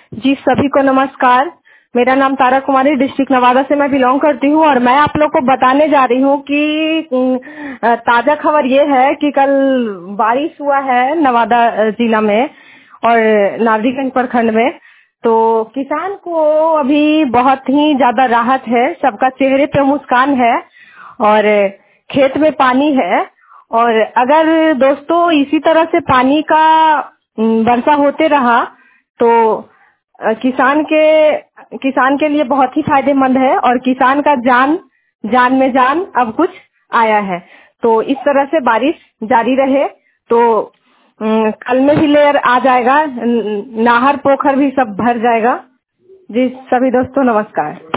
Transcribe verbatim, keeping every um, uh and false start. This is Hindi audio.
जी सभी को नमस्कार। मेरा नाम तारा कुमारी, डिस्ट्रिक्ट नवादा से मैं बिलोंग करती हूँ और मैं आप लोग को बताने जा रही हूँ कि अ, ताजा खबर ये है कि कल बारिश हुआ है नवादा अ, जिला में और नारदीगंज प्रखंड में। तो किसान को अभी बहुत ही ज्यादा राहत है, सबका चेहरे पे मुस्कान है और खेत में पानी है। और अगर दोस्तों इसी तरह से पानी का अम, वर्षा होते रहा तो अ, किसान के किसान के लिए बहुत ही फायदेमंद है और किसान का जान जान में जान अब कुछ आया है। तो इस तरह से बारिश जारी रहे तो अम, कल में भी लेयर आ जाएगा, न- नाहर पोखर भी सब भर जाएगा। जी सभी दोस्तों नमस्कार।